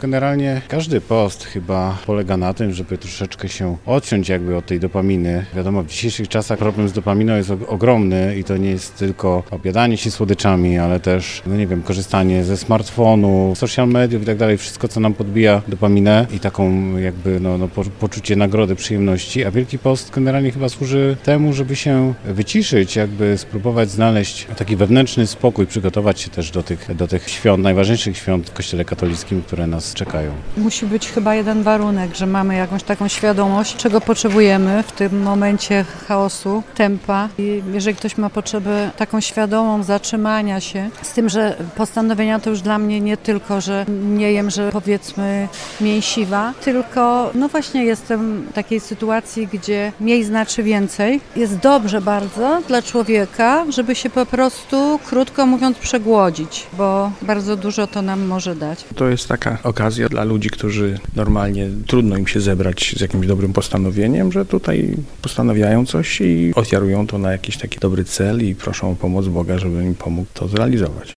Generalnie każdy post chyba polega na tym, żeby troszeczkę się odciąć jakby od tej dopaminy. Wiadomo, w dzisiejszych czasach problem z dopaminą jest ogromny i to nie jest tylko obiadanie się słodyczami, ale też, korzystanie ze smartfonu, social mediów i tak dalej. Wszystko, co nam podbija dopaminę i taką jakby poczucie nagrody, przyjemności. A Wielki Post generalnie chyba służy temu, żeby się wyciszyć, jakby spróbować znaleźć taki wewnętrzny spokój, przygotować się też do tych świąt, najważniejszych świąt w Kościele katolickim, które nas czekają. Musi być chyba jeden warunek, że mamy jakąś taką świadomość, czego potrzebujemy w tym momencie chaosu, tempa. I jeżeli ktoś ma potrzebę taką świadomą zatrzymania się, z tym, że postanowienia to już dla mnie nie tylko, że nie jem, że powiedzmy mięsiwa, tylko właśnie jestem w takiej sytuacji, gdzie mniej znaczy więcej. Jest dobrze bardzo dla człowieka, żeby się po prostu, krótko mówiąc, przegłodzić, bo bardzo dużo to nam może dać. To jest taka okazja dla ludzi, którzy normalnie trudno im się zebrać z jakimś dobrym postanowieniem, że tutaj postanawiają coś i ofiarują to na jakiś taki dobry cel i proszą o pomoc Boga, żeby im pomógł to zrealizować.